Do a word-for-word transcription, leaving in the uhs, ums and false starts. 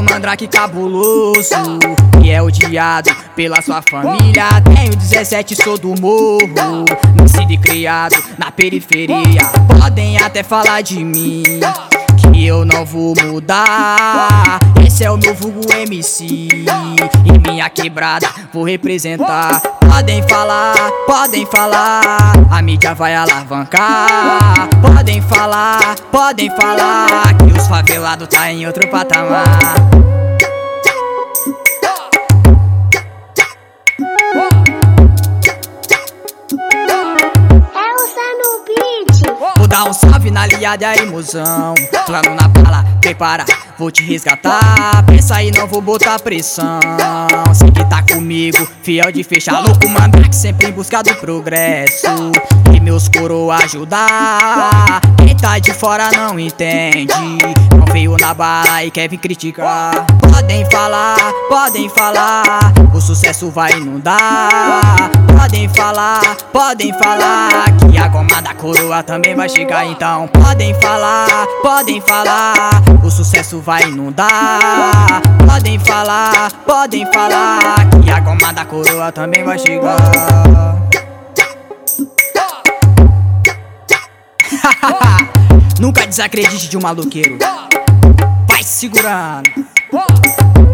do mandrake cabuloso, que é odiado pela sua família. Tenho dezessete, sou do morro, nascido e criado na periferia. Podem até falar de mim, que eu não vou mudar. Esse é o meu vulgo M C, e minha quebrada vou representar. Podem falar, podem falar, a mídia vai alavancar. Podem falar, podem falar, que os favelados tá em outro patamar. Vou dar um salve na liada aí, mozão. Plano na bala, prepara, vou te resgatar. Pensa aí, não vou botar pressão. Sei que tá comigo, fiel de fechar louco, mandrake sempre em busca do progresso. E meus coroa ajudar. Quem tá de fora não entende, não veio na bala e quer vir criticar. Podem falar, podem falar, o sucesso vai inundar. Podem falar, podem falar, que a goma da coroa também vai chegar. Então podem falar, podem falar, o sucesso vai inundar. Podem falar, podem falar, que a goma da coroa também vai chegar. Nunca desacredite de um maluqueiro, vai segurando.